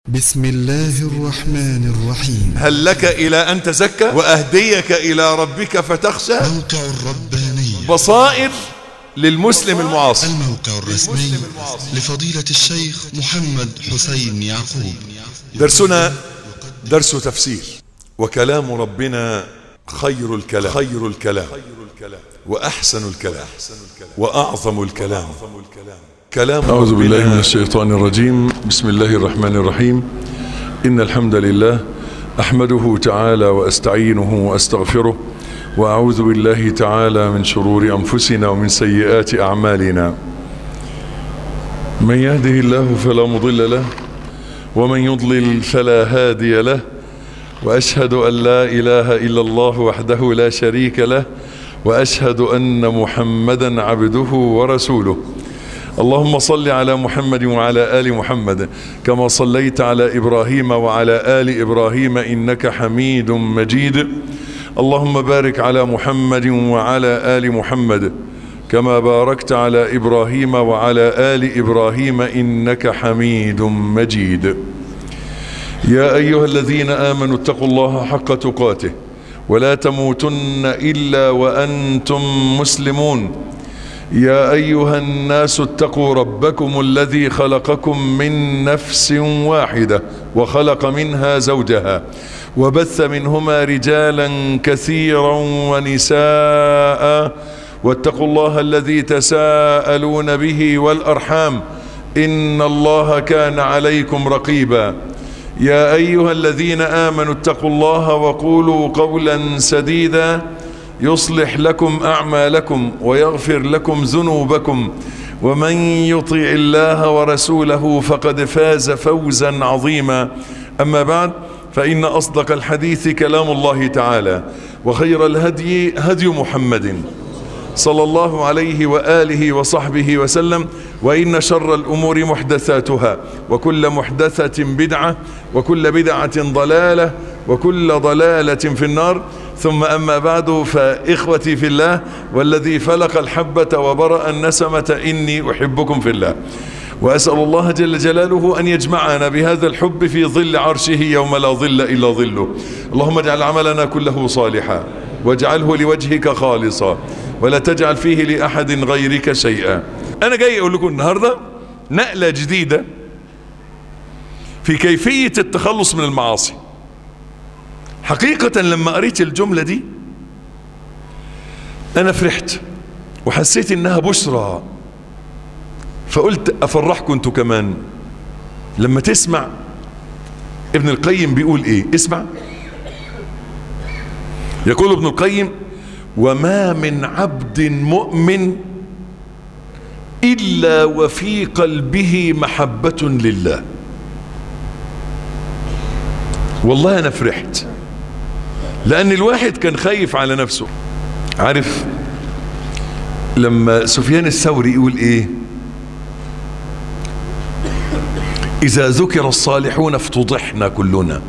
بسم الله الرحمن الرحيم. هل لك إلى أن تزكى وأهديك إلى ربك فتخشى؟ موقع الرباني بصائر للمسلم المعاصر. الموقع الرسمي لفضيلة الشيخ محمد حسين يعقوب. درسنا درس تفسير، وكلام ربنا خير الكلام وأحسن الكلام وأعظم الكلام كلام. أعوذ بالله من الشيطان الرجيم. بسم الله الرحمن الرحيم. إن الحمد لله أحمده تعالى وأستعينه وأستغفره، وأعوذ بالله تعالى من شرور أنفسنا ومن سيئات أعمالنا. من يهده الله فلا مضل له، ومن يضلل فلا هادي له، وأشهد أن لا إله إلا الله وحده لا شريك له، وأشهد أن محمدا عبده ورسوله. اللهم صل على محمد وعلى آل محمد كما صليت على إبراهيم وعلى آل إبراهيم إنك حميد مجيد. اللهم بارك على محمد وعلى آل محمد كما باركت على إبراهيم وعلى آل إبراهيم إنك حميد مجيد. يا أيها الذين آمنوا اتقوا الله حق تقاته ولا تموتن إلا وأنتم مسلمون. يا أيها الناس اتقوا ربكم الذي خلقكم من نفس واحدة وخلق منها زوجها وبث منهما رجالا كثيرا ونساء، واتقوا الله الذي تساءلون به والأرحام إن الله كان عليكم رقيبا. يا أيها الذين آمنوا اتقوا الله وقولوا قولا سديدا يصلح لكم أعمالكم ويغفر لكم ذنوبكم، ومن يطع الله ورسوله فقد فاز فوزا عظيما. أما بعد، فإن أصدق الحديث كلام الله تعالى، وخير الهدي هدي محمد صلى الله عليه وآله وصحبه وسلم، وإن شر الأمور محدثاتها، وكل محدثة بدعة، وكل بدعة ضلالة، وكل ضلالة في النار. ثم أما بعد، فإخوتي في الله والذي فلق الحبة وبرأ النسمة إني أحبكم في الله، وأسأل الله جل جلاله أن يجمعنا بهذا الحب في ظل عرشه يوم لا ظل إلا ظله. اللهم اجعل عملنا كله صالحا، واجعله لوجهك خالصا، ولا تجعل فيه لأحد غيرك شيئا. أنا جاي أقول لكم النهاردة نقلة جديدة في كيفية التخلص من المعاصي. حقيقة لما قريت الجملة دي أنا فرحت وحسيت إنها بشرى، فقلت أفرحكم أنتوا كمان لما تسمع ابن القيم بيقول إيه. اسمع، يقول ابن القيم: وما من عبد مؤمن إلا وفي قلبه محبة لله. والله أنا فرحت، لأن الواحد كان خايف على نفسه. عارف لما سفيان الثوري يقول إيه؟ إذا ذكر الصالحون افتضحنا كلنا.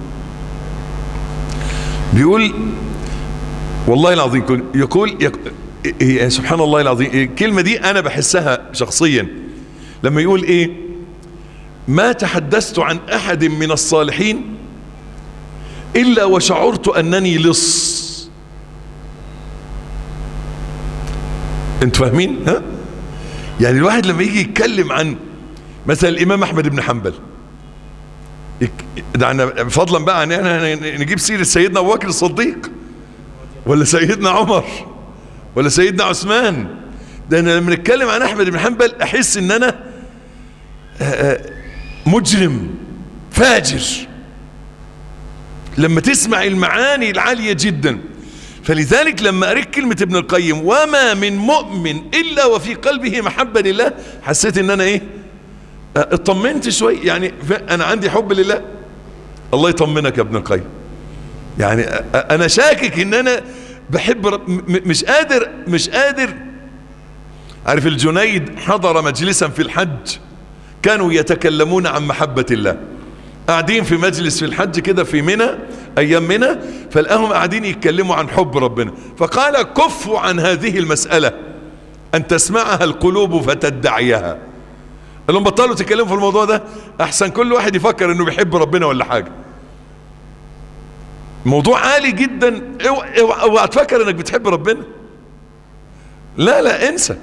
بيقول والله العظيم، يقول سبحان الله العظيم، الكلمة دي أنا بحسها شخصيا لما يقول إيه: ما تحدثت عن أحد من الصالحين إلا وشعرت أنني لص. انتوا فاهمين؟ ها؟ يعني الواحد لما يجي يتكلم عن مثلا الإمام أحمد بن حنبل، ده فضلا بقى عن احنا نجيب سيرة سيدنا أبو بكر الصديق ولا سيدنا عمر ولا سيدنا عثمان، ده أنا لما نتكلم عن أحمد بن حنبل أحس إن أنا مجرم فاجر، لما تسمع المعاني العالية جدا. فلذلك لما قريت كلمة ابن القيم وما من مؤمن إلا وفي قلبه محبة لله، حسيت ان انا ايه، اطمنت شوي. يعني انا عندي حب لله. الله يطمنك يا ابن القيم. يعني انا شاكك ان انا بحب مش قادر. عارف الجنيد حضر مجلسا في الحج كانوا يتكلمون عن محبة الله، قاعدين في مجلس في الحج كده في منى، ايام منى، فلقاهم قاعدين يتكلموا عن حب ربنا، فقال: كفوا عن هذه المسألة ان تسمعها القلوب فتدعيها. قال لهم بطلوا تتكلموا في الموضوع ده، احسن كل واحد يفكر انه بيحب ربنا ولا حاجة. موضوع عالي جدا، اوعى تفكر انك بتحب ربنا، لا انسى،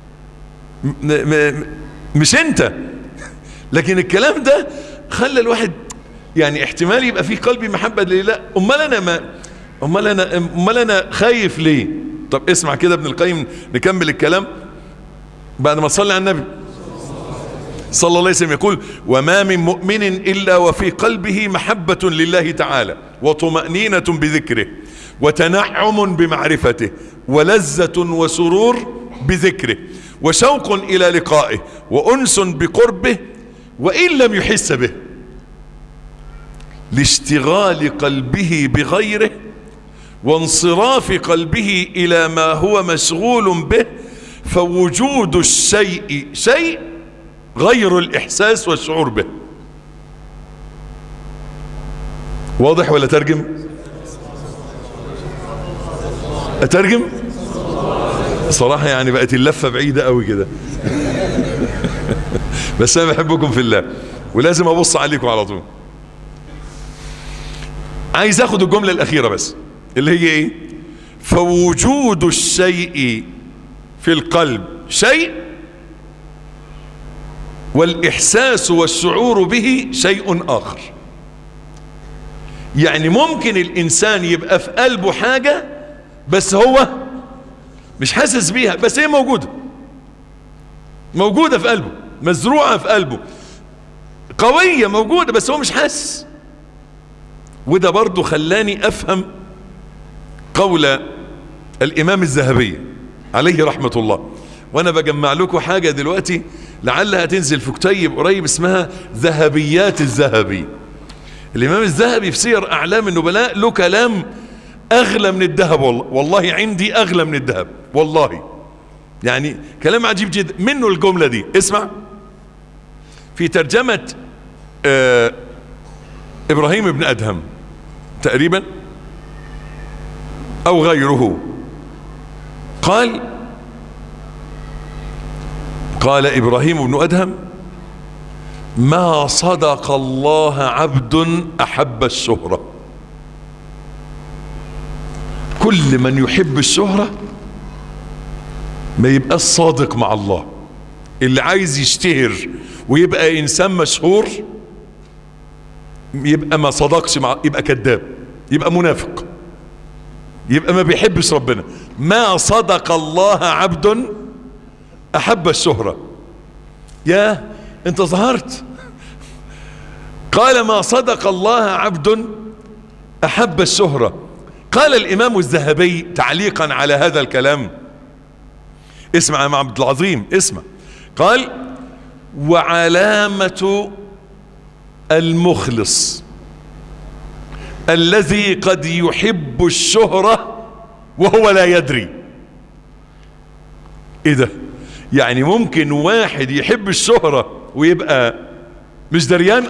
مش انت. لكن الكلام ده خلى الواحد يعني احتمال يبقى فيه قلبي محبة لله. امال انا خايف ليه؟ طب اسمع كده ابن القيم، نكمل الكلام بعد ما تصلي على النبي صلى الله عليه وسلم. يقول: وما من مؤمن إلا وفي قلبه محبة لله تعالى وطمأنينة بذكره وتنعم بمعرفته ولذة وسرور بذكره وشوق إلى لقائه وأنس بقربه وإن لم يحس به، لاشتغال قلبه بغيره وانصراف قلبه إلى ما هو مشغول به، فوجود الشيء شيء غير الإحساس والشعور به. واضح ولا ترجم؟ أترجم؟ صراحة يعني بقت اللفة بعيدة قوي كده. بس أنا بحبكم في الله ولازم أبص عليكم على طول. عايز أخد الجملة الأخيرة بس اللي هي إيه؟ فوجود الشيء في القلب شيء والإحساس والشعور به شيء آخر. يعني ممكن الإنسان يبقى في قلبه حاجة بس هو مش حاسس بيها، بس هي موجودة في قلبه، مزروعة في قلبه، قوية موجودة بس هو مش حاسس. وده برضو خلاني أفهم قول الإمام الذهبي عليه رحمة الله. وأنا بجمع لكم حاجة دلوقتي لعلها تنزل في كتيب قريب اسمها ذهبيات الذهبي. الإمام الذهبي في سير أعلام النبلاء له كلام أغلى من الذهب، والله عندي أغلى من الذهب والله، يعني كلام عجيب جدا. منه الجملة دي، اسمع. في ترجمة إبراهيم بن أدهم تقريبا أو غيره، قال إبراهيم بن أدهم: ما صدق الله عبد أحب الشهرة. كل من يحب الشهرة ما يبقى الصادق مع الله. اللي عايز يشتهر ويبقى إنسان مشهور يبقى ما صدقش يبقى كذاب، يبقى منافق، يبقى ما بيحبش ربنا. ما صدق الله عبد أحب الشهرة. يا انت ظهرت. قال: ما صدق الله عبد أحب الشهرة. قال الإمام الذهبي تعليقا على هذا الكلام، اسمع يا عبد العظيم، اسمع. قال: وعلامة المخلص الذي قد يحب الشهرة وهو لا يدري. ايه ده؟ يعني ممكن واحد يحب الشهرة ويبقى مش دريان؟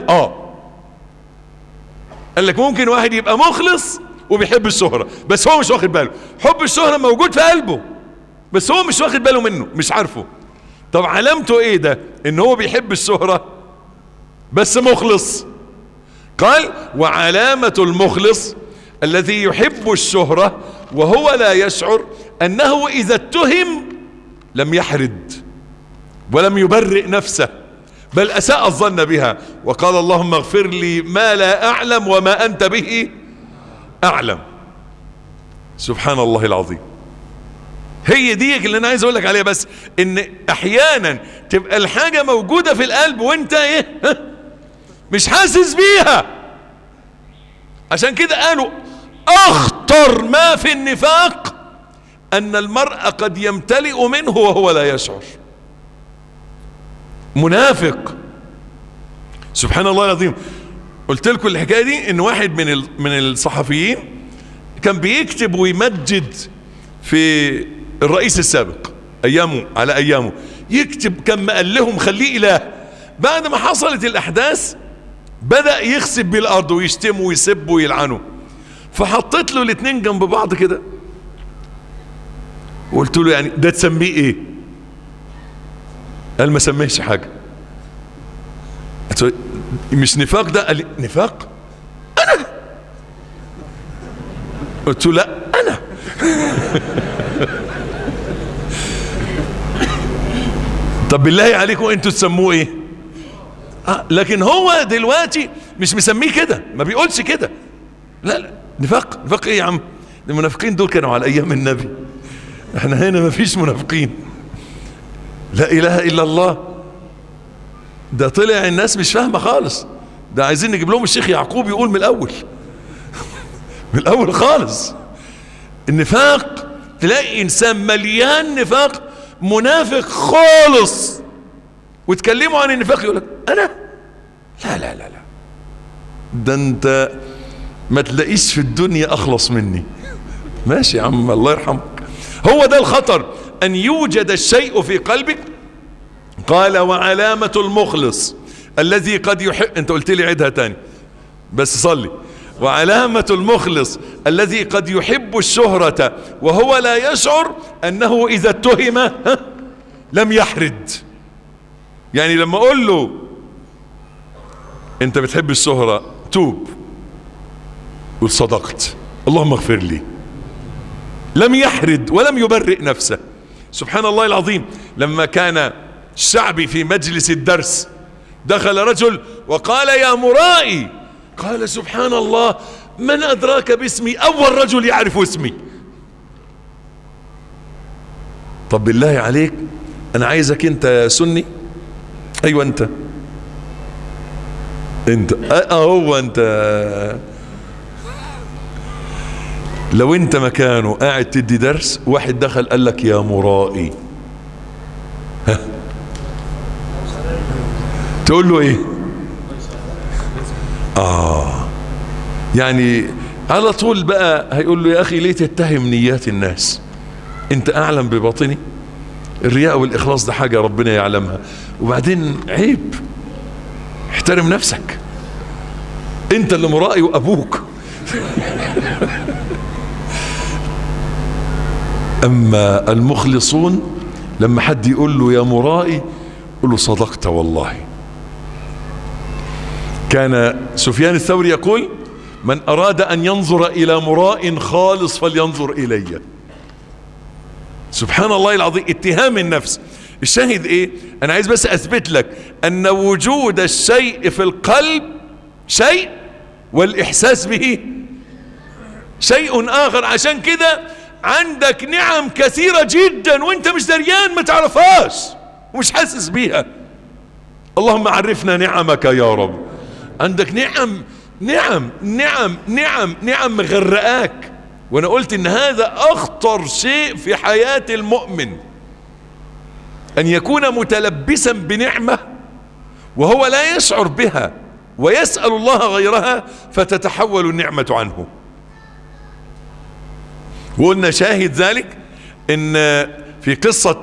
قال لك ممكن واحد يبقى مخلص وبيحب الشهرة بس هو مش واخد باله. حب الشهرة موجود في قلبه بس هو مش واخد باله منه، مش عارفه. طب علامته ايه ده؟ ان هو بيحب الشهرة بس مخلص. قال: وعلامة المخلص الذي يحب الشهرة وهو لا يشعر انه اذا اتهم لم يحرد ولم يبرئ نفسه بل اساء الظن بها، وقال: اللهم اغفر لي ما لا اعلم وما انت به اعلم. سبحان الله العظيم. هي دي اللي انا عايز اقول لك عليها، بس ان احيانا تبقى الحاجة موجودة في القلب وانت ايه مش حاسس بيها. عشان كده قالوا اخطر ما في النفاق ان المرء قد يمتلئ منه وهو لا يشعر. منافق. سبحان الله العظيم. قلت لكم الحكاية دي ان واحد من الصحفيين كان بيكتب ويمجد في الرئيس السابق على ايامه، يكتب كان قال لهم خليه اله. بعد ما حصلت الاحداث بدأ يخسب بالارض ويشتم ويسب ويلعنه، فحطيت له الاثنين جنب بعض كده وقلت له: يعني ده تسميه ايه؟ قال: ما سميهش حاجة. مش نفاق ده؟ قال لي نفاق انا. قلت له لا انا. طب بالله عليكم انتوا تسموه ايه؟ لكن هو دلوقتي مش مسميه كده، ما بيقولش كده. لا نفاق. نفاق ايه يا عم؟ المنافقين دول كانوا على ايام النبي، احنا هنا ما فيش منافقين. لا اله الا الله. ده طلع الناس مش فاهمه خالص، ده عايزين نجيب لهم الشيخ يعقوب يقول من الاول. من الاول خالص. النفاق تلاقي انسان مليان نفاق، منافق خالص، وتكلموا عن النفاق يقول لك انا لا لا لا لا، ده انت ما تلاقيش في الدنيا اخلص مني. ماشي يا عم الله يرحمك. هو ده الخطر، ان يوجد الشيء في قلبك. قال وعلامة المخلص الذي قد يحب، انت قلت لي عيدها تاني بس صلي. وعلامة المخلص الذي قد يحب الشهرة وهو لا يشعر انه اذا اتهم لم يحرد. يعني لما اقول له انت بتحب الشهرة توب، قل صدقت اللهم اغفر لي، لم يحرد ولم يبرئ نفسه. سبحان الله العظيم. لما كان الشعبي في مجلس الدرس دخل رجل وقال يا مرائي، قال سبحان الله من أدراك باسمي؟ أول رجل يعرف اسمي. طب بالله عليك أنا عايزك أنت يا سني، أيوة أنت هو أنت، لو أنت مكانه قاعد تدي درس، واحد دخل قال لك يا مرائي، تقول له ايه؟ يعني على طول بقى هيقول له يا اخي ليه تتهم نيات الناس؟ انت اعلم بباطني. الرياء والاخلاص ده حاجة ربنا يعلمها، وبعدين عيب، احترم نفسك، انت اللي مرائي وابوك. اما المخلصون لما حد يقول له يا مرائي يقول له صدقت والله. كان سفيان الثوري يقول من أراد أن ينظر إلى مراء خالص فلينظر إلي. سبحان الله العظيم. اتهام النفس. الشاهد ايه؟ انا عايز بس اثبت لك ان وجود الشيء في القلب شيء والاحساس به شيء اخر. عشان كده عندك نعم كثيرة جدا وانت مش دريان، ما تعرفهاش ومش حاسس بيها. اللهم عرفنا نعمك يا رب. عندك نعم مغرقاك. وانا قلت ان هذا اخطر شيء في حياة المؤمن، ان يكون متلبسا بنعمة وهو لا يشعر بها ويسأل الله غيرها فتتحول النعمة عنه. وقلنا شاهد ذلك ان في قصة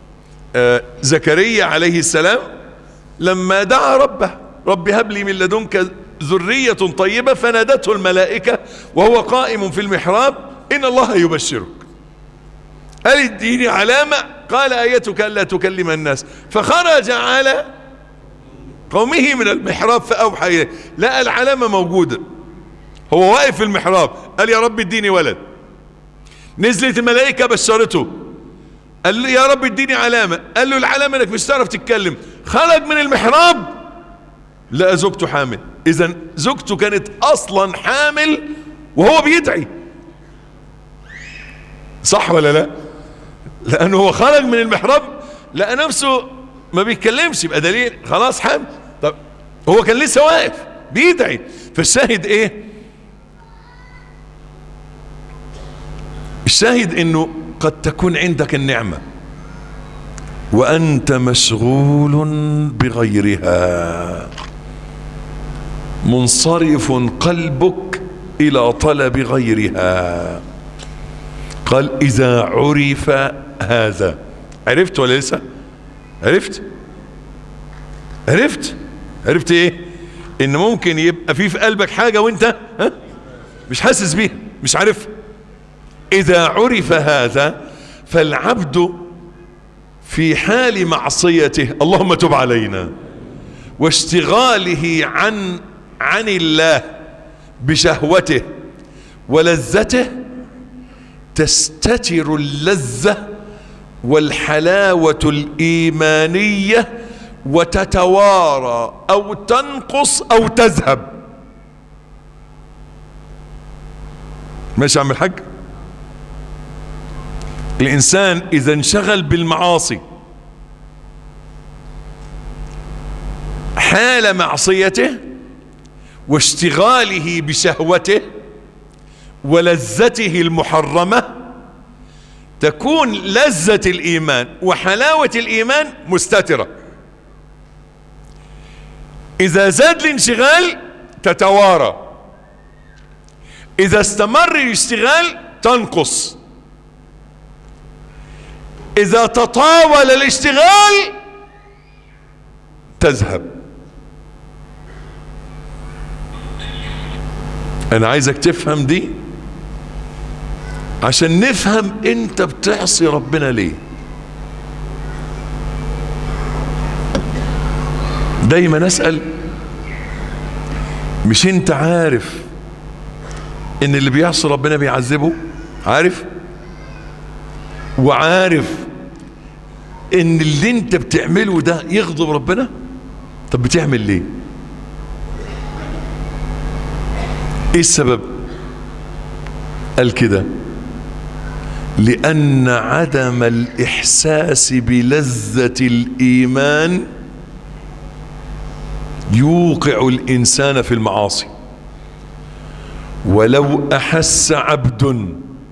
زكريا عليه السلام لما دعا ربه رب هب لي من لدنك ذرية طيبة، فنادته الملائكة وهو قائم في المحراب إن الله يبشرك. قال اديني علامة، قال آيتك ألا تكلم الناس. فخرج على قومه من المحراب فأوحى إليه، لقى العلامة موجودة، هو واقف في المحراب قال يا رب اديني ولد. نزلت الملائكة بشرته، قال له يا رب اديني علامة، قال له العلامة انك مش تعرف تتكلم. خرج من المحراب لقى زوجته حامل. اذا زوجته كانت اصلا حامل وهو بيدعي، صح ولا لا؟ لانه هو خرج من المحراب لقى نفسه ما بيتكلمش، يبقى دليل خلاص حامل. طب هو كان لسه واقف بيدعي. فالشاهد ايه؟ الشاهد انه قد تكون عندك النعمة وانت مشغول بغيرها، منصرف قلبك الى طلب غيرها. قال اذا عرف هذا. عرفت ولا لسه؟ عرفت ايه؟ ان ممكن يبقى في قلبك حاجة وانت مش حاسس بيها، مش عارف. اذا عرف هذا فالعبد في حال معصيته، اللهم تب علينا، واشتغاله عن الله بشهوته ولذته تستتر اللذة والحلاوة الإيمانية وتتوارى أو تنقص أو تذهب. ماشي يا عم الحاج؟ الإنسان إذا انشغل بالمعاصي حال معصيته واشتغاله بشهوته ولذته المحرمة تكون لذة الإيمان وحلاوة الإيمان مستترة. إذا زاد الانشغال تتوارى، إذا استمر الاشتغال تنقص، إذا تطاول الاشتغال تذهب. أنا عايزك تفهم دي عشان نفهم أنت بتعصي ربنا ليه. دايما أسأل، مش أنت عارف إن اللي بيعصي ربنا بيعذبه؟ عارف؟ وعارف إن اللي أنت بتعمله ده يغضب ربنا؟ طب بتعمل ليه؟ ايه السبب؟ قال كده: لأن عدم الإحساس بلذة الإيمان يوقع الإنسان في المعاصي. ولو أحس عبد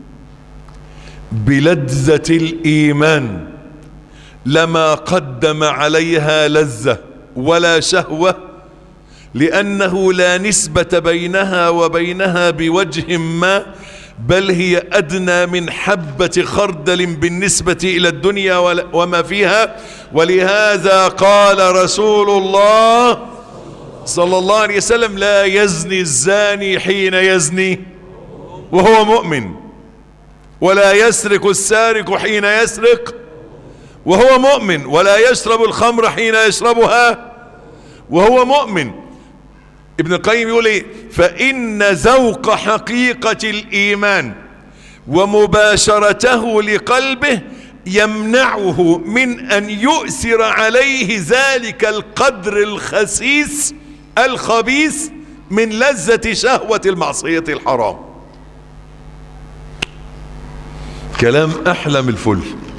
بلذة الإيمان لما قدم عليها لذة ولا شهوة، لأنه لا نسبة بينها وبينها بوجه ما، بل هي أدنى من حبة خردل بالنسبة إلى الدنيا وما فيها. ولهذا قال رسول الله صلى الله عليه وسلم: لا يزني الزاني حين يزني وهو مؤمن، ولا يسرق السارق حين يسرق وهو مؤمن، ولا يشرب الخمر حين يشربها وهو مؤمن. ابن القيم يقول ايه؟ فإن ذوق حقيقة الإيمان ومباشرته لقلبه يمنعه من أن يؤثر عليه ذلك القدر الخسيس الخبيث من لذة شهوة المعصية الحرام. كلام أحلم الفل.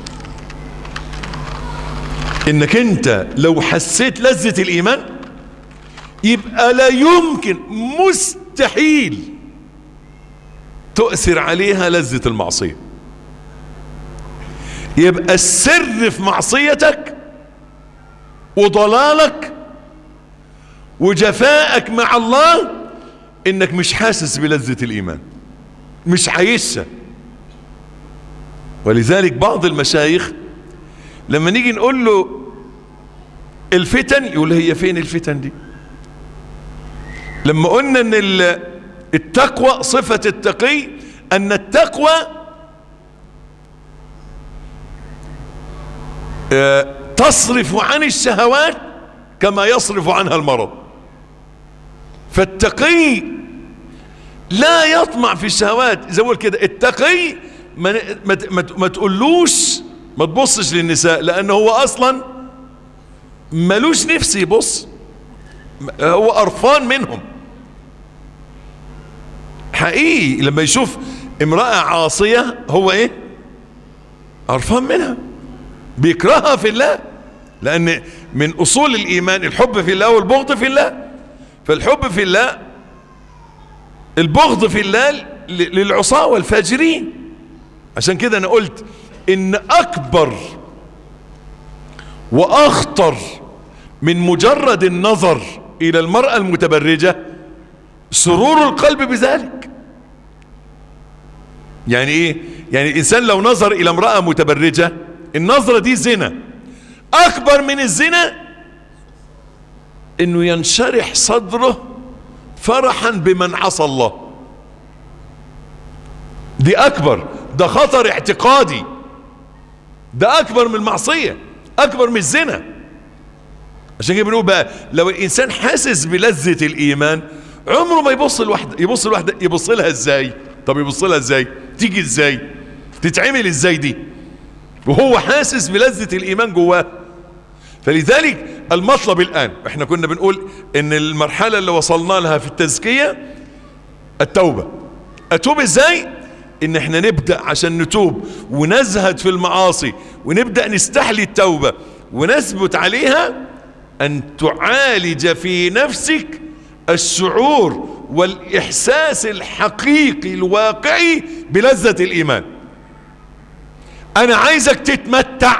إنك أنت لو حسيت لذة الإيمان يبقى لا يمكن، مستحيل تؤثر عليها لذة المعصية. يبقى السر في معصيتك وضلالك وجفائك مع الله انك مش حاسس بلذة الايمان، مش عايشها. ولذلك بعض المشايخ لما نيجي نقول له الفتن يقول: هي فين الفتن دي؟ لما قلنا ان التقوى صفة التقي، ان التقوى تصرف عن الشهوات كما يصرف عنها المرض. فالتقي لا يطمع في الشهوات. زي ما قلت كده، التقي ما تقولوش ما تبصش للنساء، لانه هو اصلا ملوش نفس يبص، هو قرفان منهم حقيقي. لما يشوف امرأة عاصية هو ايه؟ قرفان منها، بيكرهها في الله، لان من اصول الايمان الحب في الله والبغض في الله. فالحب في الله، البغض في الله للعصاة والفاجرين. عشان كده انا قلت ان اكبر واخطر من مجرد النظر الى المرأة المتبرجة سرور القلب بذلك. يعني ايه؟ يعني الانسان لو نظر الى امرأة متبرجة، النظرة دي زنا. اكبر من الزنا انه ينشرح صدره فرحا بمن عصى الله. دي اكبر، ده خطر اعتقادي، ده اكبر من المعصية، اكبر من الزنا. عشان كده بنقول بقى لو الانسان حاسس بلذة الايمان عمره ما يبص لوحده يبص لها ازاي؟ طب يبص لها ازاي؟ تيجي ازاي؟ تتعمل ازاي دي وهو حاسس بلذة الايمان جواه؟ فلذلك المطلب الان، احنا كنا بنقول ان المرحلة اللي وصلنا لها في التزكية التوبة. اتوب ازاي؟ ان احنا نبدأ عشان نتوب ونزهد في المعاصي ونبدأ نستحلي التوبة ونثبت عليها، ان تعالج في نفسك الشعور والاحساس الحقيقي الواقعي بلذة الايمان. انا عايزك تتمتع،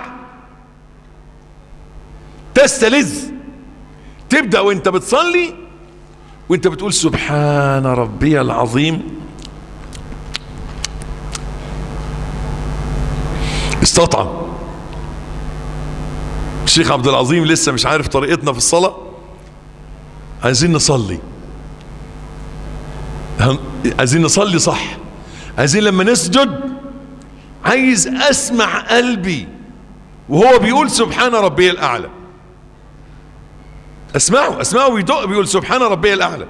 تستلذ، تبدأ وانت بتصلي وانت بتقول سبحان ربي العظيم، استطعم. الشيخ عبد العظيم لسه مش عارف طريقتنا في الصلاة، عايزين نصلي، عايزين نصلي صح، عايزين لما نسجد عايز اسمع قلبي وهو بيقول سبحان ربي الاعلى، اسمعه ويدق بيقول سبحان ربي الاعلى.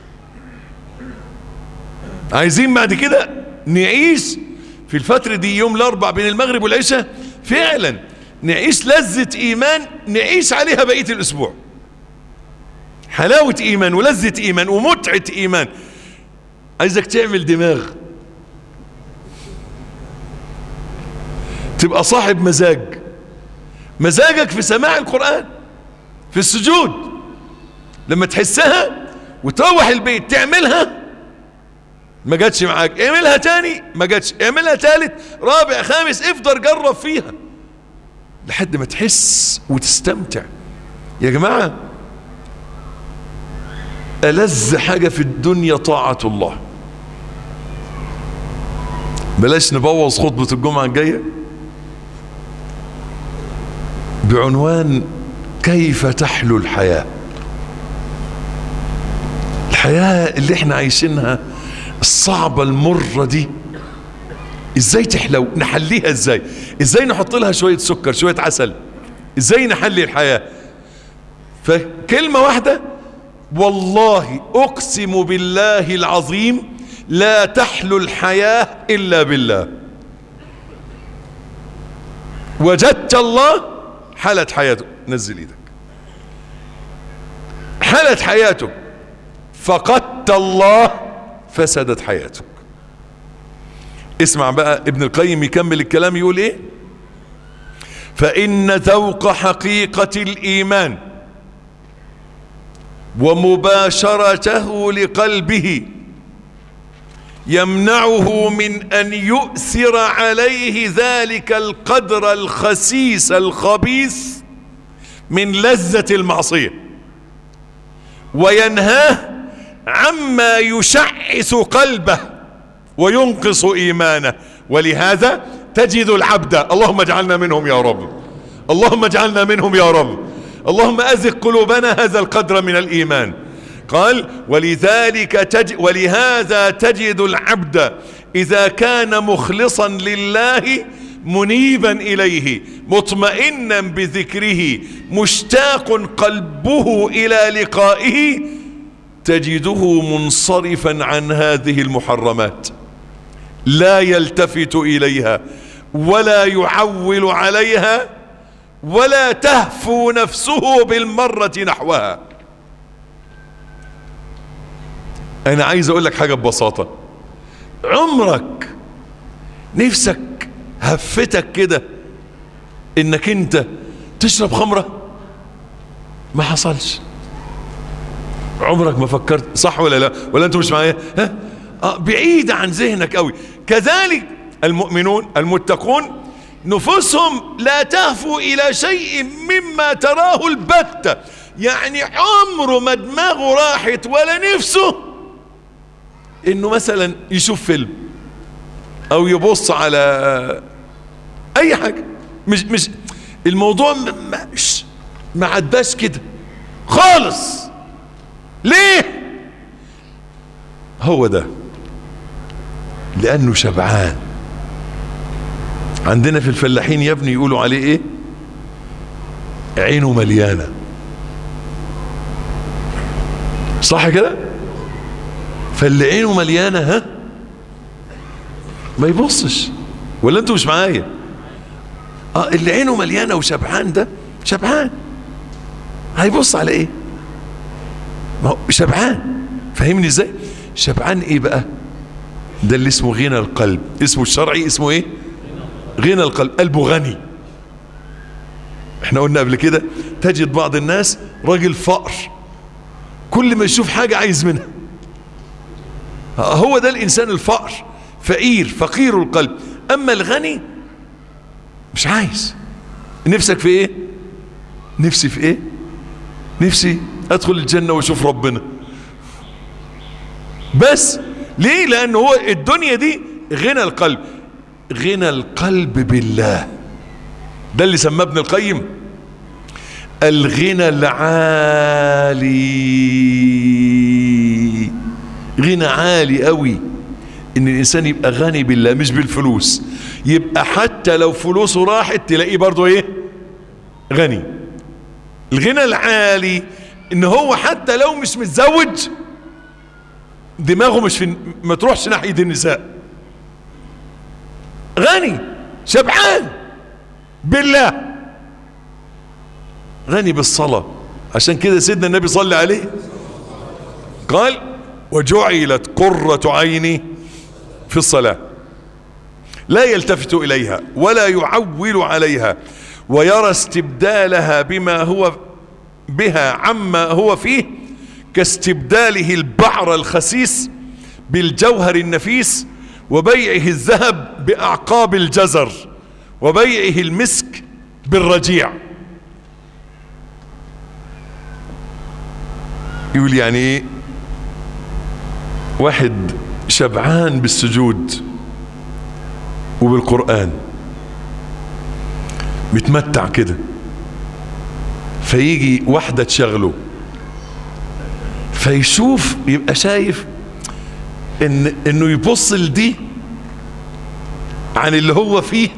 عايزين بعد كده نعيش في الفترة دي يوم الاربع بين المغرب والعشاء فعلا نعيش لذة ايمان نعيش عليها بقية الاسبوع، حلاوة ايمان ولذة ايمان ومتعة ايمان. عايزك تعمل دماغ، تبقى صاحب مزاج، مزاجك في سماع القرآن، في السجود، لما تحسها وتروح البيت تعملها ما جاتش معاك اعملها تاني، ما جاتش اعملها تالت رابع خامس، افضل جرب فيها لحد ما تحس وتستمتع. يا جماعة ألذ حاجة في الدنيا طاعة الله. بلاش نبوظ خطبة الجمعة الجاية بعنوان كيف تحلو الحياة. الحياة اللي احنا عايشينها الصعبة المرة دي ازاي تحلو؟ نحليها ازاي؟ ازاي نحط لها شوية سكر شوية عسل؟ ازاي نحلي الحياة؟ فكلمة واحدة، والله اقسم بالله العظيم لا تحلو الحياة الا بالله. وجدت الله حلت حياتك، نزل ايدك، حلت حياتك. فقدت الله فسدت حياتك. اسمع بقى ابن القيم يكمل الكلام يقول ايه؟ فإن ذوق حقيقة الإيمان ومباشرته لقلبه يمنعه من أن يؤثر عليه ذلك القدر الخسيس الخبيث من لذة المعصية، وينهاه عما يشعث قلبه وينقص إيمانه. ولهذا تجد العبد، اللهم اجعلنا منهم يا رب، اللهم اجعلنا منهم يا رب، اللهم أزغ قلوبنا هذا القدر من الإيمان. قال ولهذا تجد العبد إذا كان مخلصا لله منيبا إليه مطمئنا بذكره مشتاق قلبه إلى لقائه تجده منصرفا عن هذه المحرمات، لا يلتفت إليها ولا يعول عليها ولا تهفو نفسه بالمرة نحوها. أنا عايز أقول لك حاجة ببساطة، عمرك نفسك هفتك كده إنك أنت تشرب خمرة؟ ما حصلش. عمرك ما فكرت؟ صح ولا لا؟ ولا أنتم مش معايا؟ بعيد عن ذهنك قوي. كذلك المؤمنون المتقون نفوسهم لا تهفو إلى شيء مما تراه البتة، يعني عمره ما دماغه راحت ولا نفسه إنه مثلا يشوف فيلم أو يبص على أي حاجة. مش الموضوع ما عداش كده خالص. ليه؟ هو ده لأنه شبعان. عندنا في الفلاحين يا ابني يقولوا عليه ايه؟ عينه مليانة. صح كده؟ فاللي عينه مليانة ما يبصش. ولا انتوا مش معايا؟ اللي عينه مليانة وشبعان ده شبعان، هيبص على ايه؟ ما هو شبعان. فاهمني ازاي؟ شبعان ايه بقى؟ ده اللي اسمه غنى القلب. اسمه الشرعي اسمه ايه؟ غنى القلب. قلبه غني. احنا قلنا قبل كده تجد بعض الناس راجل فقر، كل ما يشوف حاجة عايز منها. هو ده الانسان الفقر، فقير القلب. اما الغني مش عايز. نفسك في ايه؟ نفسي في ايه؟ نفسي ادخل الجنة واشوف ربنا بس. ليه؟ لان هو الدنيا دي غنى القلب. غنى القلب بالله ده اللي سماه ابن القيم الغنى العالي. غنى عالي قوي ان الانسان يبقى غني بالله، مش بالفلوس. يبقى حتى لو فلوسه راحت تلاقيه برضو ايه؟ غني. الغنى العالي ان هو حتى لو مش متزوج دماغه مش ما تروحش ناحية النساء. غني شبعان بالله، غني بالصلاة. عشان كده سيدنا النبي صلى عليه قال وجعلت قرة عيني في الصلاة. لا يلتفت إليها ولا يعول عليها ويرى استبدالها بها عما هو فيه كاستبداله البعر الخسيس بالجوهر النفيس، وبيعه الذهب بأعقاب الجزر، وبيعه المسك بالرجيع. يقول يعني ايه؟ واحد شبعان بالسجود وبالقرآن متمتع كده، فيجي واحدة تشغله فيشوف، يبقى شايف انه يبص لدي عن اللي هو فيه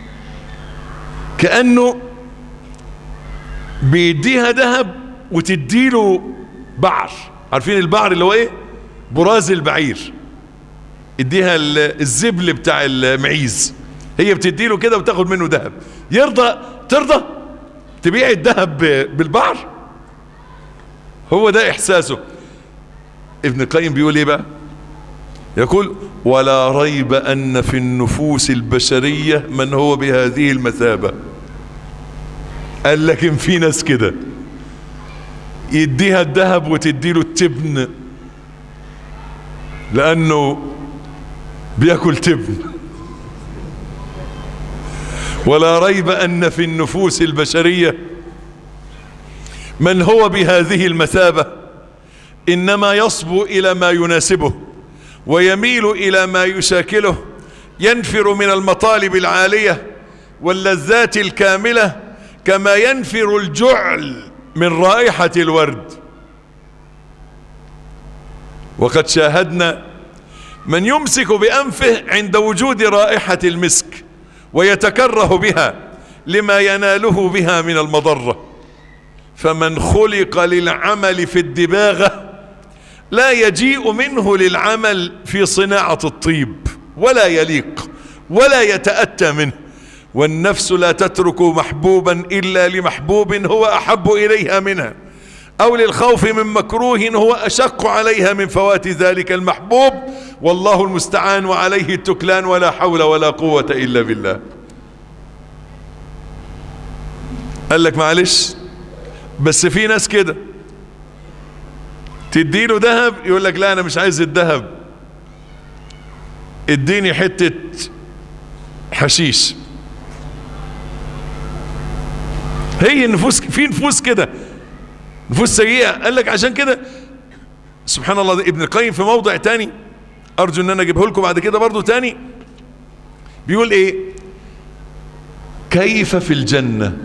كأنه بيديها ذهب وتديله بعر. عارفين البعر اللي هو ايه؟ براز البعير. اديها الزبل بتاع المعيز، هي بتديله كده وتاخد منه ذهب. ترضى تبيع الذهب بالبعر؟ هو ده احساسه. ابن القيم بيقول ايه بقى؟ يقول ولا ريب ان في النفوس البشرية من هو بهذه المثابة. قال لكن في ناس كده يديها الذهب وتديله التبن لانه بياكل تبن. ولا ريب ان في النفوس البشرية من هو بهذه المثابة انما يصبو الى ما يناسبه ويميل الى ما يشاكله، ينفر من المطالب العالية واللذات الكاملة كما ينفر الجعل من رائحة الورد. وقد شاهدنا من يمسك بأنفه عند وجود رائحة المسك ويتكره بها لما يناله بها من المضرة. فمن خلق للعمل في الدباغة لا يجيء منه للعمل في صناعة الطيب ولا يليق ولا يتأتى منه. والنفس لا تترك محبوبا إلا لمحبوب هو أحب إليها منها، أو للخوف من مكروه هو أشق عليها من فوات ذلك المحبوب. والله المستعان وعليه التكلان، ولا حول ولا قوة إلا بالله. قال لك معلش بس في ناس كده تديله ذهب يقول لك لا أنا مش عايز الذهب، اديني حتة حشيش. هي النفوس، في نفوس كده، نفوس سيئة. قال لك عشان كده سبحان الله ابن القيم في موضع تاني ارجو ان انا اجيبه لكم بعد كده برضو تاني، بيقول ايه؟ كيف في الجنة.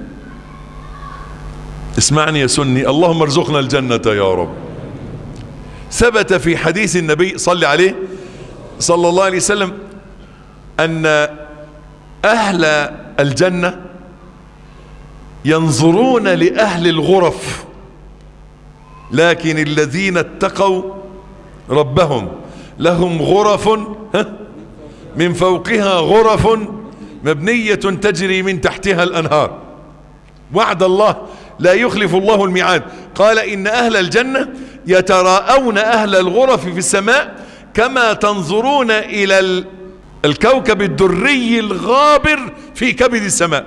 اسمعني يا سني، اللهم ارزقنا الجنة يا رب. ثبت في حديث النبي صلى عليه صلى الله عليه وسلم ان اهل الجنة ينظرون لأهل الغرف لكن الذين اتقوا ربهم لهم غرف من فوقها غرف مبنية تجري من تحتها الأنهار وعد الله لا يخلف الله الميعاد. قال إن أهل الجنة يتراءون أهل الغرف في السماء كما تنظرون إلى الكوكب الدري الغابر في كبد السماء.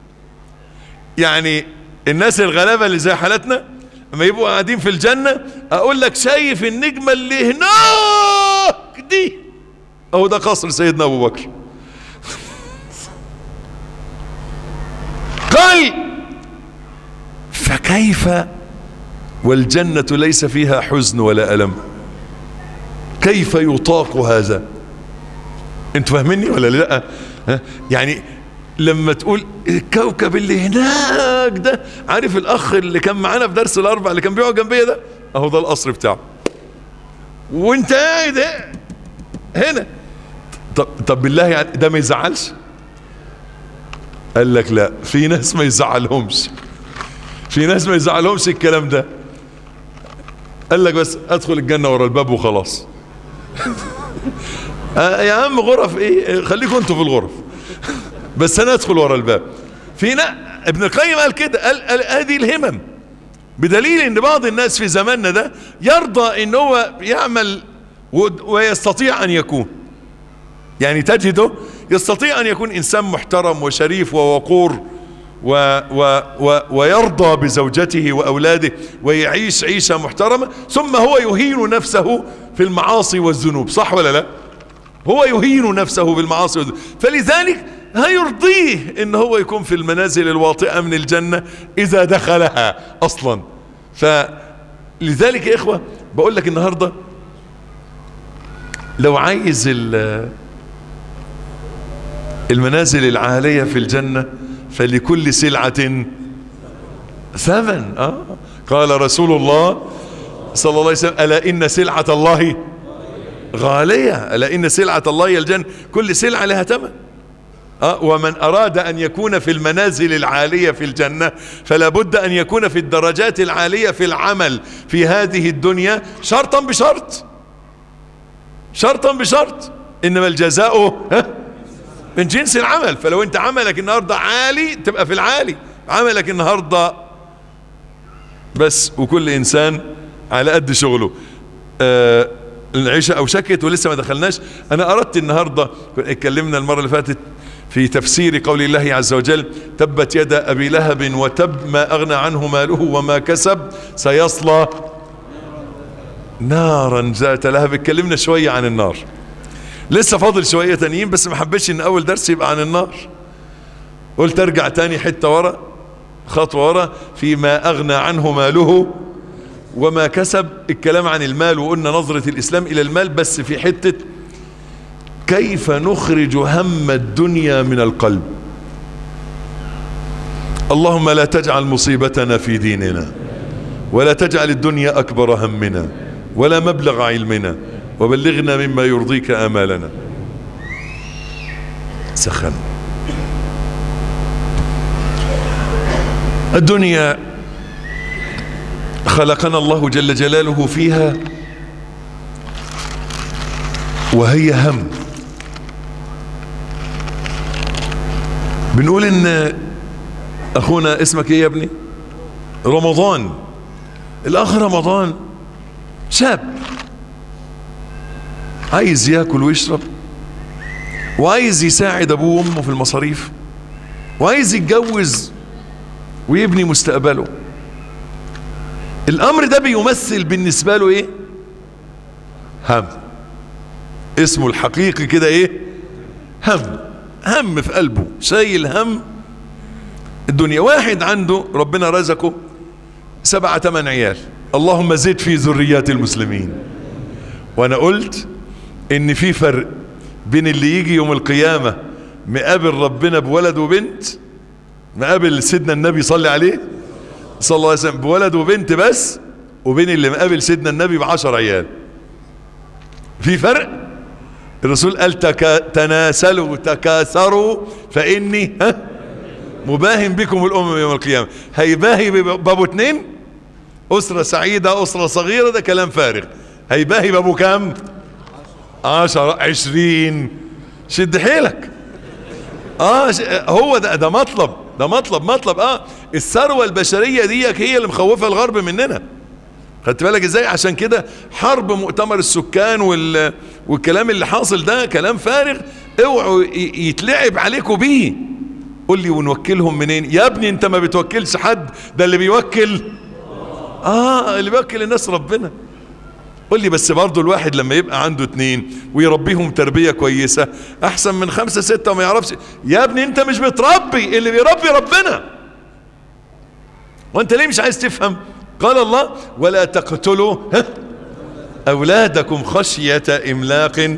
يعني الناس الغلابة اللي زي حالتنا لما يبقوا قاعدين في الجنة أقول لك شايف النجمة اللي هناك دي أهو ده قصر سيدنا أبو بكر. قال فكيف والجنة ليس فيها حزن ولا ألم؟ كيف يطاق هذا؟ انتوا فاهميني ولا لا؟ يعني لما تقول الكوكب اللي هناك ده، عارف الاخ اللي كان معانا في درس الاربع اللي كان بيقعد جنبيه ده، اهو ده القصر بتاعه وانت قاعد هنا. طب بالله يعني ده ما يزعلش؟ قال لك لا، في ناس ما يزعلهمش، في ناس ما يزعلهمش الكلام ده. قال لك بس ادخل الجنة ورا الباب وخلاص. يا عم غرف ايه، خليكم انتوا في الغرف بس انا ادخل ورا الباب. فينا ابن القيم قال كده، قال هذه الهمم، بدليل ان بعض الناس في زماننا ده يرضى ان هو يعمل ويستطيع ان يكون، يعني تجده يستطيع ان يكون انسان محترم وشريف ووقور ويرضى بزوجته واولاده ويعيش عيشة محترمة، ثم هو يهين نفسه في المعاصي والذنوب. صح ولا لا؟ هو يهين نفسه بالمعاصي والذنوب، فلذلك هيرضيه ان هو يكون في المنازل الواطئة من الجنة اذا دخلها اصلا. فلذلك يا اخوة بقول لك النهاردة لو عايز المنازل العالية في الجنة فلكل سلعة ثمن. قال رسول الله صلى الله عليه وسلم ألا إن سلعة الله غالية، ألا إن سلعة الله هي الجنة، كل سلعة لها ثمن. ومن أراد أن يكون في المنازل العالية في الجنة فلا بد أن يكون في الدرجات العالية في العمل في هذه الدنيا، شرطا بشرط، شرطا بشرط، إنما الجزاء من جنس العمل. فلو انت عملك النهاردة عالي تبقى في العالي، عملك النهاردة بس وكل انسان على قد شغله. العشاء او شكت ولسه ما دخلناش. انا اردت النهاردة، اتكلمنا المرة اللي فاتت في تفسير قول الله عز وجل تبت يد ابي لهب وتب ما اغنى عنه ماله وما كسب سيصلى نارا ذات لهب. اتكلمنا شوية عن النار، لسه فاضل شوية تانيين بس ما حبيتش ان اول درس يبقى عن النار. قلت ارجع تاني حتة ورا، خطوة ورا، فيما اغنى عنه ماله وما كسب. الكلام عن المال وقلنا نظرة الاسلام الى المال، بس في حتة كيف نخرج هم الدنيا من القلب. اللهم لا تجعل مصيبتنا في ديننا ولا تجعل الدنيا اكبر همنا ولا مبلغ علمنا وبلغنا مما يرضيك آمالنا. سخن الدنيا خلقنا الله جل جلاله فيها وهي هم. بنقول ان اخونا اسمك ايه يا ابني؟ رمضان. الاخ رمضان شاب عايز ياكل ويشرب وعايز يساعد ابوه وامه في المصاريف وعايز يتجوز ويبني مستقبله. الامر ده بيمثل بالنسبة له ايه؟ هم. اسمه الحقيقي كده ايه؟ هم. هم في قلبه، شايل هم الدنيا. واحد عنده ربنا رزقه 7 8 عيال، اللهم زد في ذريات المسلمين. وانا قلت ان في فرق بين اللي يجي يوم القيامة مقابل ربنا بولد وبنت، مقابل سيدنا النبي صلى عليه صلى الله عليه وسلم بولد وبنت بس، وبين اللي مقابل سيدنا النبي ب10 عيال. في فرق. الرسول قال تناسلوا تكاثروا فإني مباهم بكم الأمم يوم القيامة. هيباهي بابو 2 أسرة سعيدة أسرة صغيرة، ده كلام فارغ. هيباهي بابو كام؟ 10 20. شد حيلك. هو ده مطلب، ده مطلب. الثروة البشرية ديك هي اللي مخوفة الغرب مننا. خدت بالك ازاي؟ عشان كده حرب مؤتمر السكان والكلام اللي حاصل ده كلام فارغ. اوعوا يتلعب عليكم بيه. قول لي ونوكلهم منين يا ابني؟ انت ما بتوكلش حد، ده اللي بيوكل اللي بيوكل الناس ربنا. قول لي بس برضو الواحد لما يبقى عنده 2 ويربيهم تربية كويسة احسن من 5 6 وما يعرفش. يا ابني انت مش بتربي، اللي بيربي ربنا. وانت ليه مش عايز تفهم؟ قال الله ولا تقتلوا أولادكم خشية إملاق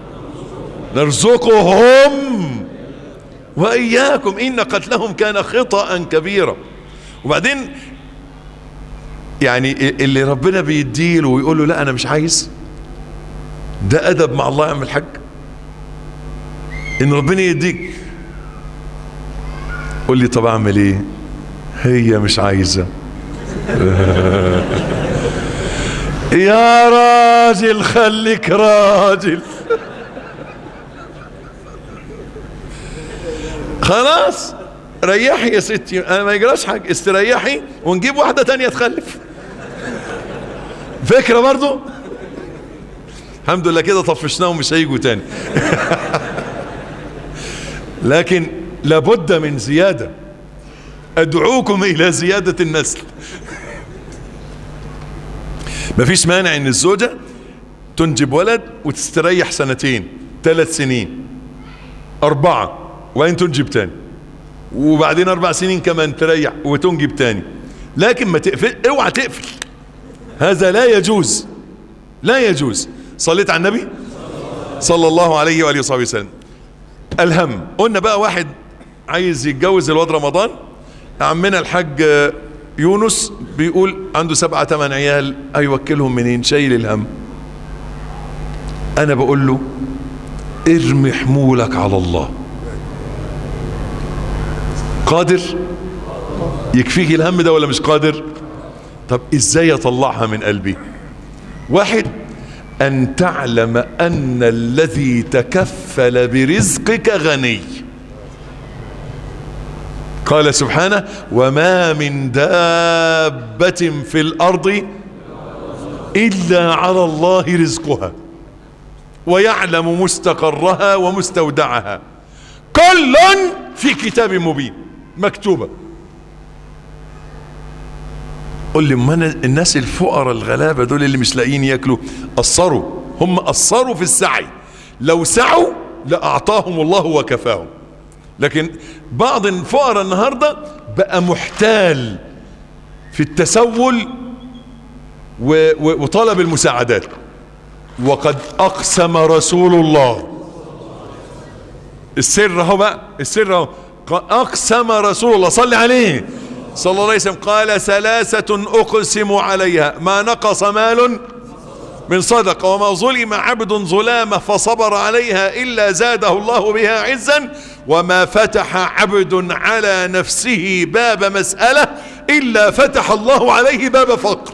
نرزقهم وإياكم إن قتلهم كان خطأ كبيرا. وبعدين يعني اللي ربنا بيديله ويقول له لا أنا مش عايز، ده أدب مع الله يا عم الحاج. إن ربنا يديك. قول لي طب أعمل إيه؟ هي مش عايزة. يا راجل خليك راجل. خلاص ريحي يا ستي، انا ما يجراش حاجه، استريحي ونجيب واحده تانية تخلف. فكره برضو. الحمد لله كده طفشناهم مش هيجوا تاني. لكن لابد من زياده. ادعوكم الى زياده النسل. مفيش مانع ان الزوجة تنجب ولد وتستريح 2 3 سنين 4 وبعدين تنجب تاني، وبعدين 4 سنين كمان تريح وتنجب تاني. لكن ما تقفل، اوعى تقفل. هذا لا يجوز، لا يجوز. صليت على النبي صلى الله عليه وآله وصحبه وسلم. الهم. قلنا بقى واحد عايز يتجوز الواد رمضان. عمنا الحاج يونس بيقول عنده 7 8 عيال، هيوكلهم منين؟ شايل الهم. انا بقول له ارمي حمولك على الله. قادر يكفيك الهم ده ولا مش قادر؟ طب ازاي اطلعها من قلبي؟ 1 ان تعلم ان الذي تكفل برزقك غني. قال سبحانه وما من دابة في الأرض إلا على الله رزقها ويعلم مستقرها ومستودعها كل في كتاب مبين. مكتوبة. قل لي ما الناس الفقراء الغلابة دول اللي مش لاقيين ياكلوا قصروا، هم قصروا في السعي. لو سعوا لأعطاهم الله وكفاهم. لكن بعض الفقراء النهاردة بقى محتال في التسول وطلب المساعدات. وقد أقسم رسول الله، السر اهو بقى، السر اهو، أقسم رسول الله صلى عليه صلى الله عليه وسلم قال 3 أقسم عليها ما نقص مال من صدقة وما ظلم عبد ظلامة فصبر عليها إلا زاده الله بها عزا وما فتح عبد على نفسه باب مسألة إلا فتح الله عليه باب فقر.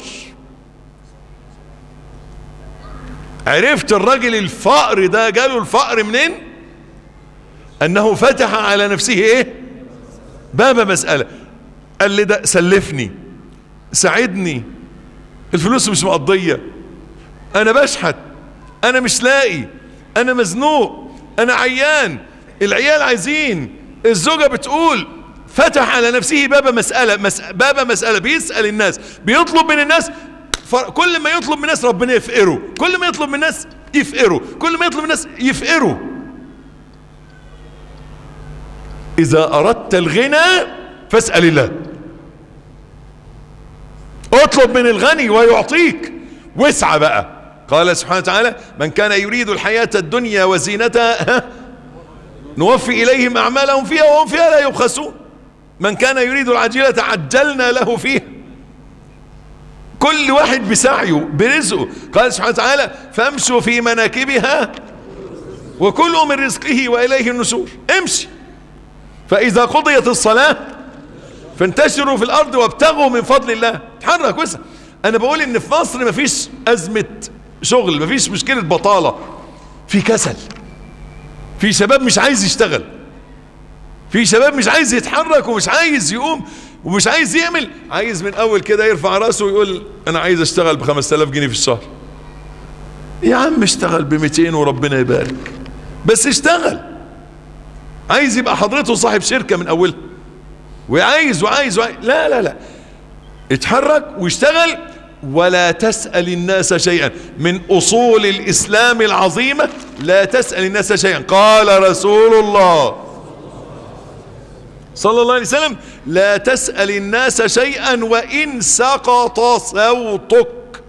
عرفت الرجل الفقر ده جاله الفقر منين؟ أنه فتح على نفسه إيه؟ باب مسألة. قال لي ده سلفني، ساعدني، الفلوس مش مقضية، أنا بشحت، أنا مش لاقي، أنا مزنوق، أنا عيان، العيال عايزين، الزوجة بتقول. فتح على نفسه باب مسألة، باب مسألة، بيسأل الناس، بيطلب من الناس. كل ما يطلب من الناس ربنا يفقره، كل ما يطلب من الناس يفقره، كل ما يطلب من الناس يفقره. إذا أردت الغنى فاسأل الله. اطلب من الغني ويعطيك، واسعى بقى. قال سبحانه وتعالى من كان يريد الحياة الدنيا وزينتها نوفي إليهم أعمالهم فيها وهم فيها لا يبخسون. من كان يريد العاجلة عجلنا له فيها. كل واحد بسعيه برزقه. قال سبحانه وتعالى فامشوا في مناكبها وكلوا من رزقه وإليه النشور. امشي. فإذا قضيت الصلاة فانتشروا في الأرض وابتغوا من فضل الله. اتحرك وسع. انا بقول ان في مصر مفيش ازمة شغل، مفيش مشكلة بطالة، في كسل، في شباب مش عايز يشتغل، في شباب مش عايز يتحرك ومش عايز يقوم ومش عايز يعمل، عايز من اول كده يرفع راسه ويقول انا عايز اشتغل ب5000 جنيه في الشهر. يا عم اشتغل ب200 وربنا يبارك، بس اشتغل. عايز يبقى حضرته صاحب شركة من اولها، وعايز لا لا لا، اتحرك واشتغل. ولا تسأل الناس شيئا، من اصول الاسلام العظيمة لا تسأل الناس شيئا. قال رسول الله صلى الله عليه وسلم لا تسأل الناس شيئا وإن سقط صوتك.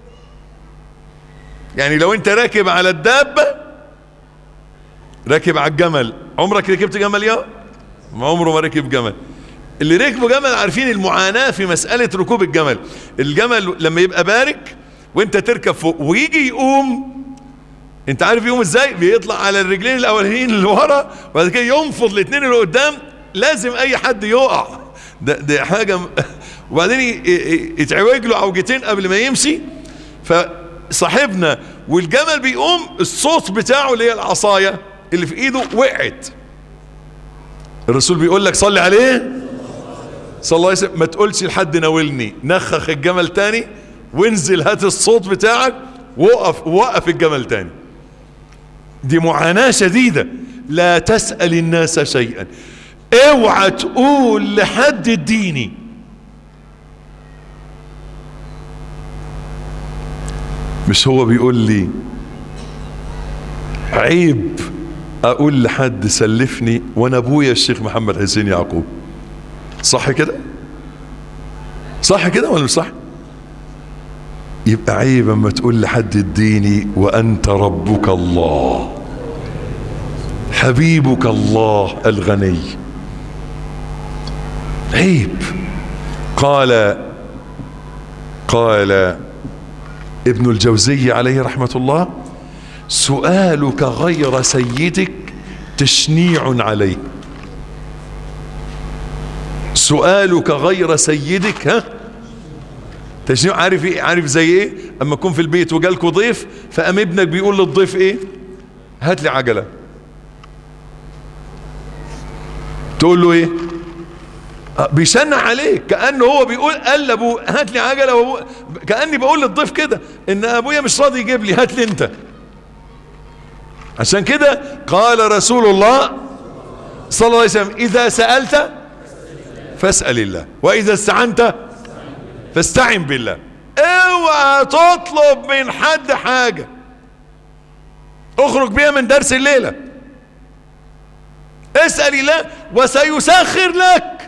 يعني لو انت راكب على الدابة، راكب على الجمل، عمرك ركبت جمل؟ يا ما عمره ما ركب جمل. اللي ركبوا جمل عارفين المعاناة في مسألة ركوب الجمل. الجمل لما يبقى بارك وانت تركب فوق ويجي يقوم، انت عارف يقوم ازاي؟ بيطلع على الرجلين الاولانيين اللي ورا وبعد كده ينفض الاثنين اللي قدام، لازم اي حد يقع. ده حاجة وبعدين يتعوج له عوجتين قبل ما يمشي. فصاحبنا والجمل بيقوم، الصوت بتاعه اللي هي العصاية اللي في ايده وقعت. الرسول بيقول لك صلي عليه صلى الله عليه وسلم، ما تقولش لحد ناولني، نخخ الجمل تاني وانزل هات الصوت بتاعك ووقف الجمل تاني. دي معاناة شديدة. لا تسأل الناس شيئا، اوعى تقول لحد اديني. مش هو بيقول لي عيب اقول لحد سلفني وانا ابويا الشيخ محمد حسين يعقوب؟ صح كده؟ صح كده ولا مش صح؟ يبقى عيب اما تقول لحد اديني وانت ربك الله حبيبك الله الغني. عيب. قال ابن الجوزي عليه رحمة الله سؤالك غير سيدك تشنيع عليه. سؤالك غير سيدك تشنيع. عارف ايه؟ عارف زي ايه؟ اما تكون في البيت وجالكوا ضيف، فقام ابنك بيقول للضيف ايه؟ هات لي عجلة. تقول له ايه؟ بيشنع عليك، كأنه هو بيقول قال لابوه هات لي عجلة، كأني بقول للضيف كده ان ابويا مش راضي يجيب لي، هات لي انت. عشان كده قال رسول الله صلى الله عليه وسلم اذا سألت فاسأل الله واذا استعنت فاستعن بالله. اوعى تطلب من حد حاجة اخرج بيها من درس الليلة. اسأل الله وسيسخر لك،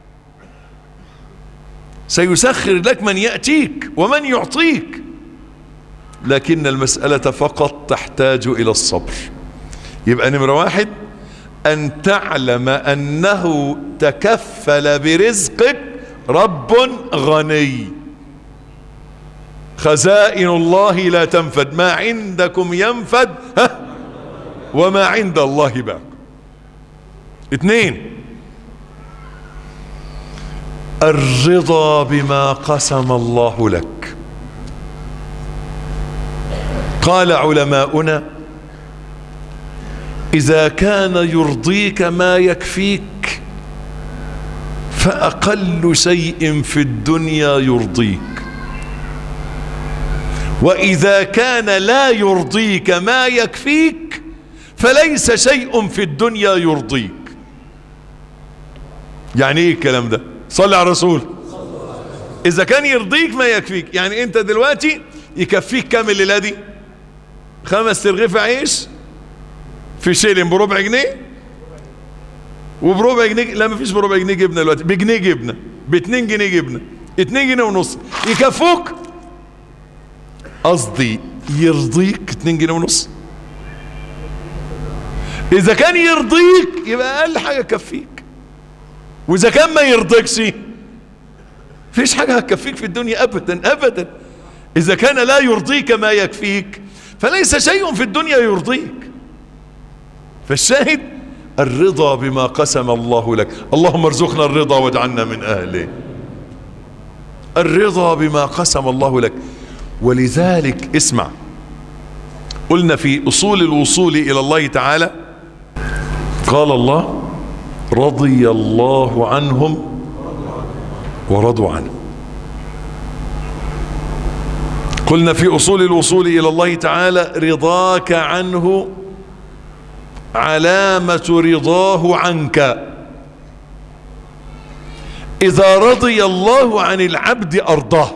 سيسخر لك من يأتيك ومن يعطيك، لكن المسألة فقط تحتاج إلى الصبر. يبقى نمرة واحد أن تعلم أنه تكفل برزقك رب غني. خزائن الله لا تنفد، ما عندكم ينفد وما عند الله باق. 2 الرضا بما قسم الله لك. قال علماؤنا إذا كان يرضيك ما يكفيك فأقل شيء في الدنيا يرضيك، وإذا كان لا يرضيك ما يكفيك فليس شيء في الدنيا يرضيك. يعني ايه الكلام ده؟ صلي على الرسول. إذا كان يرضيك ما يكفيك، يعني انت دلوقتي يكفيك كام الليلة دي؟ 5 رغيف عيش في شيلين بربع جنيه، وبربع جنيه، لا مفيش بربع جنيه جبنه دلوقتي، بجنيه جبنه، ب2 جنيه جبنه، 2 جنيه ونص يكفوك؟ قصدي يرضيك 2 جنيه ونص. اذا كان يرضيك يبقى اقل حاجه تكفيك، واذا كان ما يرضيكش فيش حاجه هتكفيك في الدنيا ابدا ابدا. اذا كان لا يرضيك ما يكفيك فليس شيء في الدنيا يرضيك. فالشاهد الرضا بما قسم الله لك. اللهم ارزقنا الرضا واجعلنا من اهله. الرضا بما قسم الله لك. ولذلك اسمع، قلنا في أصول الوصول إلى الله تعالى قال الله رضي الله عنهم ورضوا عنه. قلنا في أصول الوصول إلى الله تعالى رضاك عنه علامة رضاه عنك. إذا رضي الله عن العبد أرضاه،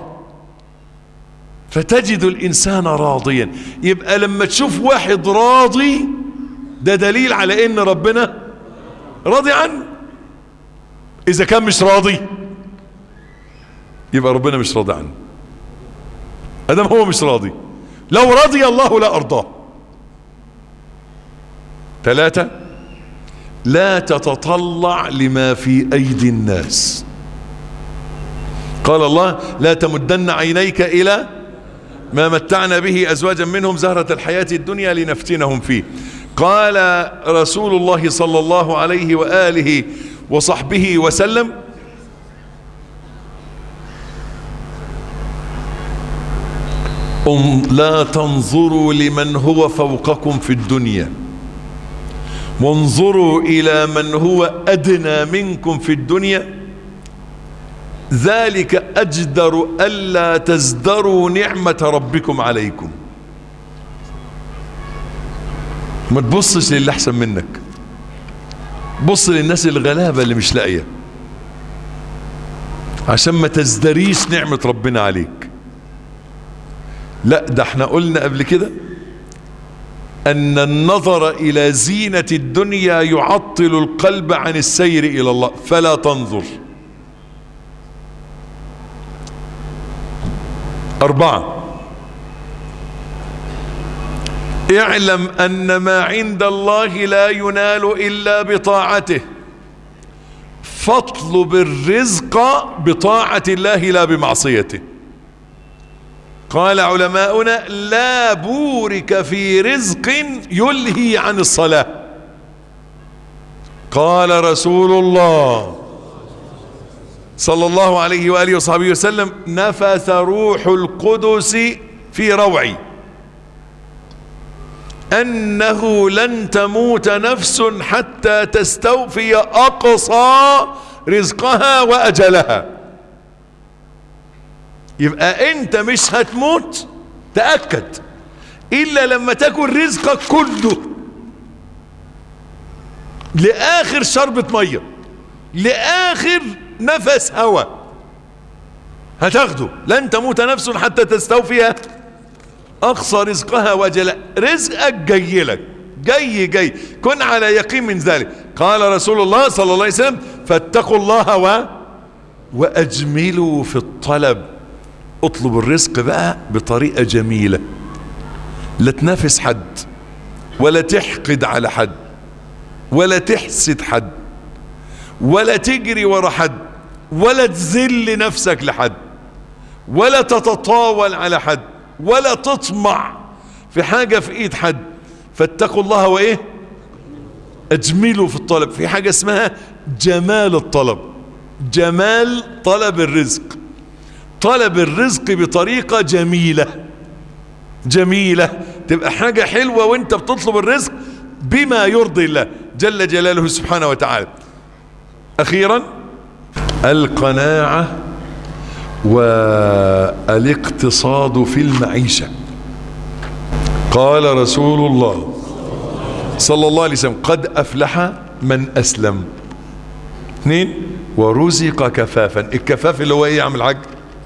فتجد الإنسان راضيا. يبقى لما تشوف واحد راضي ده دليل على إن ربنا راضي عنه. إذا كان مش راضي يبقى ربنا مش راضي عنه. أدام هو مش راضي، لو رضي الله لا أرضاه. 3 لا تتطلع لما في أيدي الناس. قال الله لا تمدن عينيك إلى ما متعنا به أزواجا منهم زهرة الحياة الدنيا لنفتنهم فيه. قال رسول الله صلى الله عليه وآله وصحبه وسلم لا تنظروا لمن هو فوقكم في الدنيا، وانظروا إلى من هو أدنى منكم في الدنيا، ذلك أجدر ألا تزدروا نعمة ربكم عليكم. ما تبصش للي أحسن منك، بص للناس الغلابة اللي مش لاقية، عشان ما تزدريش نعمة ربنا عليك. لا، ده احنا قلنا قبل كده أن النظر إلى زينة الدنيا يعطل القلب عن السير إلى الله، فلا تنظر. 4 اعلم أن ما عند الله لا ينال إلا بطاعته، فاطلب الرزق بطاعة الله لا بمعصيته. قال علماؤنا لا بورك في رزق يلهي عن الصلاة. قال رسول الله صلى الله عليه وآله وصحبه وسلم نفث روح القدس في روعي أنه لن تموت نفس حتى تستوفي أقصى رزقها وأجلها. يبقى انت مش هتموت، تأكد، إلا لما تاكل رزقك كله لآخر شربة مية، لآخر نفس هوا هتاخده. لن تموت نفس حتى تستوفي أقصى رزقها وأجلها. رزقك جاي لك، جاي كن على يقين من ذلك. قال رسول الله صلى الله عليه وسلم فاتقوا الله وأجملوا في الطلب. اطلب الرزق بقى بطريقة جميلة، لا تنافس حد ولا تحقد على حد ولا تحسد حد ولا تجري ورا حد ولا تذل نفسك لحد ولا تتطاول على حد ولا تطمع في حاجة في ايد حد. فاتقوا الله وايه؟ اجملوا في الطلب. في حاجة اسمها جمال الطلب، جمال طلب الرزق، طلب الرزق بطريقة جميلة تبقى حاجة حلوة وانت بتطلب الرزق بما يرضي الله جل جلاله سبحانه وتعالى. أخيرا القناعة والاقتصاد في المعيشة. قال رسول الله صلى الله عليه وسلم قد أفلح من أسلم. 2 ورزق كفافا. الكفاف اللي هو ايه يا عم الحاج؟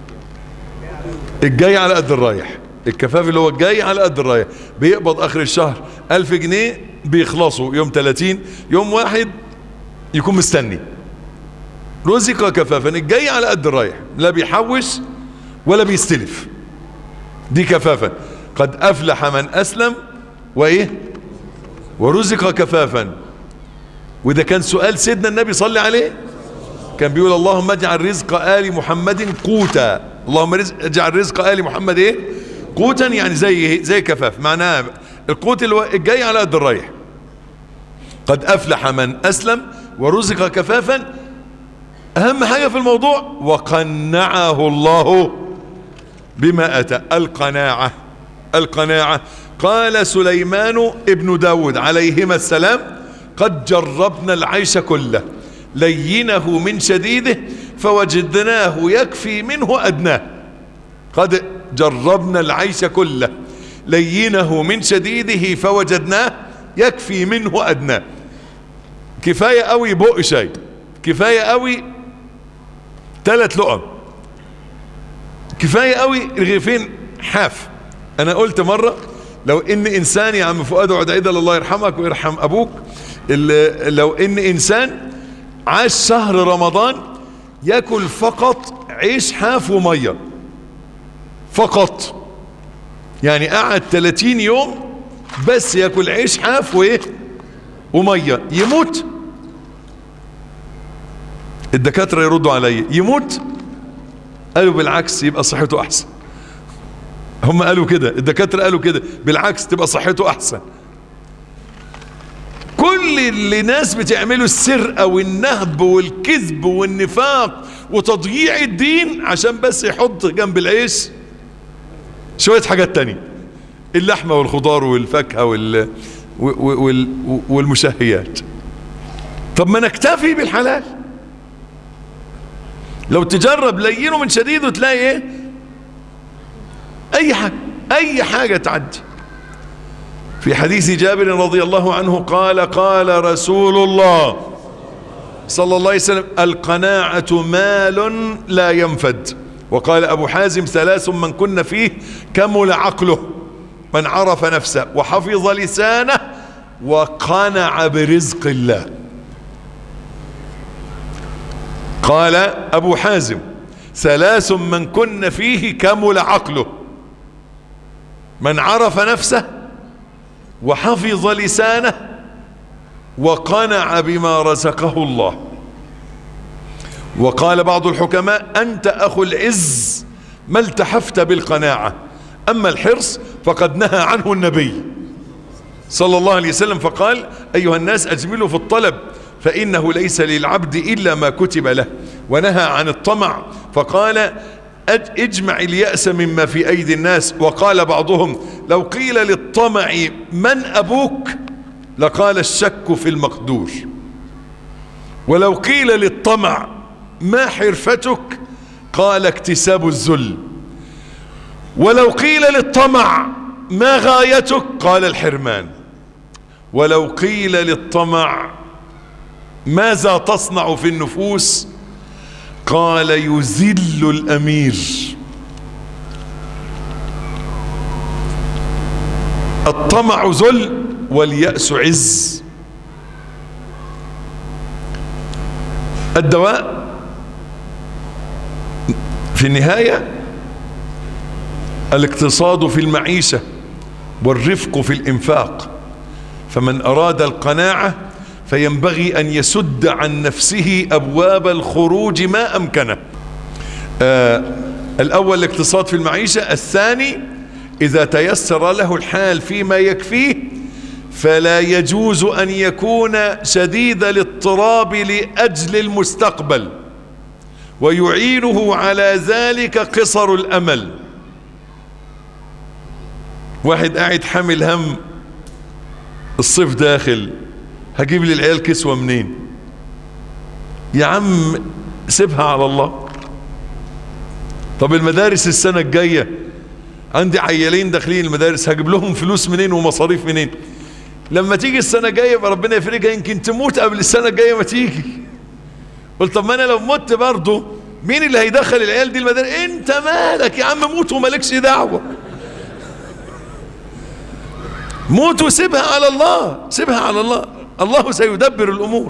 الجاي على قد الرايح. الكفاف اللي هو الجاي على قد الرايح، بيقبض اخر الشهر 1000 جنيه بيخلصوا يوم 30، يوم 1 يكون مستني. رزق كفافا، الجاي على قد الرايح، لا بيحوش ولا بيستلف. دي كفافا. قد افلح من اسلم وايه؟ ورزق كفافا. وده كان سؤال سيدنا النبي صلى عليه، كان بيقول اللهم اجعل رزق آل محمد قوتا. اللهم اجعل رزق آل محمد ايه؟ قوتا، يعني زي كفاف. معناها القوت اللي هو الجاي على قد الرايح. قد افلح من اسلم ورزق كفافا اهم حاجة في الموضوع وقنعه الله بما اتى. القناعة قال سليمان ابن داود عليهما السلام قد جربنا العيش كله لينه من شديده فوجدناه يكفي منه أدناه. قد جربنا العيش كله لينه من شديده فوجدناه يكفي منه أدناه. كفاية قوي بق شاي، كفاية قوي 3 لقم، كفاية قوي رغيفين حاف. انا قلت مرة لو ان انسان يا عم فؤاد اقعد عدل الله يرحمك ويرحم ابوك، لو ان انسان عاش شهر رمضان ياكل فقط عيش حاف ومية فقط، يعني قعد 30 يوم بس ياكل عيش حاف وايه ومية، يموت؟ الدكاترة يردوا علي يموت؟ قالوا بالعكس يبقى صحته احسن. هم قالوا كده، الدكاترة قالوا كده، بالعكس تبقى صحته احسن. كل اللي ناس بتعمله السرقة والنهب والكذب والنفاق وتضييع الدين عشان بس يحط جنب العيش شوية حاجات تانية، اللحمة والخضار والفاكهة والمشهيات. طب ما نكتفي بالحلال. لو تجرب لينه من شديد وتلاقي ايه؟ اي حاجة تعدي. في حديث جابر رضي الله عنه قال رسول الله صلى الله عليه وسلم القناعة مال لا ينفد. وقال أبو حازم 3 من كن فيه كمل عقله من عرف نفسه وحفظ لسانه وقنع برزق الله. قال أبو حازم 3 من كن فيه كمل عقله من عرف نفسه وحفظ لسانه وقنع بما رزقه الله. وقال بعض الحكماء أنت أخو العز ما التحفت بالقناعة، أما الحرص فقد نهى عنه النبي صلى الله عليه وسلم فقال أيها الناس أجملوا في الطلب فإنه ليس للعبد إلا ما كتب له. ونهى عن الطمع فقال اجمع اليأس مما في أيدي الناس. وقال بعضهم لو قيل للطمع من أبوك لقال الشك في المقدور، ولو قيل للطمع ما حرفتك قال اكتساب الذل، ولو قيل للطمع ما غايتك قال الحرمان، ولو قيل للطمع ماذا تصنع في النفوس قال يذل الأمير. الطمع ذل واليأس عز. الدواء في النهاية الاقتصاد في المعيشة والرفق في الإنفاق. فمن أراد القناعة فينبغي أن يسد عن نفسه أبواب الخروج ما أمكنه. الأول الاقتصاد في المعيشة. الثاني إذا تيسر له الحال فيما يكفيه فلا يجوز أن يكون شديد الاضطراب لأجل المستقبل، ويعينه على ذلك قصر الأمل. واحد قاعد حامل هم الصيف داخل، هجيب لي العيال كسوة منين؟ يا عم سيبها على الله. طب المدارس السنة الجاية عندي عيالين داخلين المدارس، هجيب لهم فلوس منين ومصاريف منين؟ لما تيجي السنة الجاية يبقى ربنا يفرجها، يمكن تموت قبل السنة الجاية ما تيجي. قلت طب ما انا لو مت برضه مين اللي هيدخل العيال دي المدارس؟ انت مالك يا عم، موت ومالكش دعوة. موت وسيبها على الله، سيبها على الله، الله سيدبر الأمور.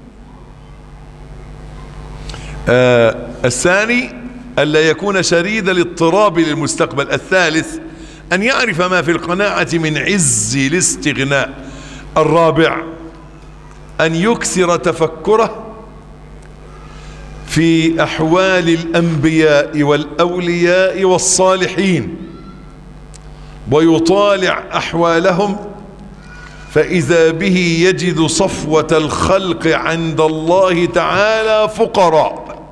الثاني ألا يكون شديد الاضطراب للمستقبل. الثالث أن يعرف ما في القناعة من عز الاستغناء. الرابع أن يكثر تفكره في أحوال الأنبياء والأولياء والصالحين ويطالع أحوالهم، فإذا به يجد صفوة الخلق عند الله تعالى فقراء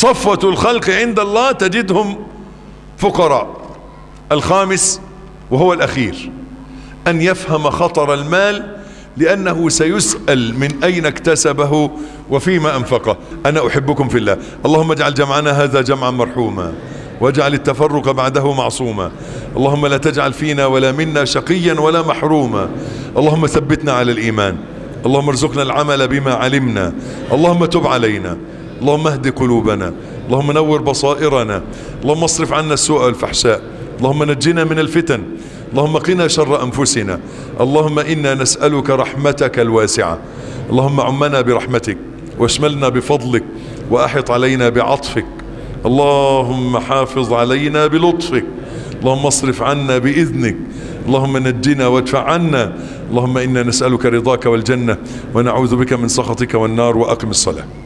صفوة الخلق عند الله تجدهم فقراء. الخامس وهو الأخير أن يفهم خطر المال، لأنه سيسأل من أين اكتسبه وفيما أنفقه. أنا أحبكم في الله. اللهم اجعل جمعنا هذا جمعا مرحوما، واجعل التفرق بعده معصوما. اللهم لا تجعل فينا ولا منا شقيا ولا محروما. اللهم ثبتنا على الإيمان. اللهم ارزقنا العمل بما علمنا. اللهم تب علينا. اللهم اهد قلوبنا. اللهم نور بصائرنا. اللهم اصرف عنا السوء والفحشاء. اللهم نجنا من الفتن. اللهم قنا شر أنفسنا. اللهم إنا نسألك رحمتك الواسعة. اللهم عمنا برحمتك، واشملنا بفضلك، وأحط علينا بعطفك. اللهم حافظ علينا بلطفك. اللهم اصرف عنا بإذنك. اللهم نجنا وادفع عنا. اللهم إنا نسألك رضاك والجنة، ونعوذ بك من سخطك والنار. وأقم الصلاة.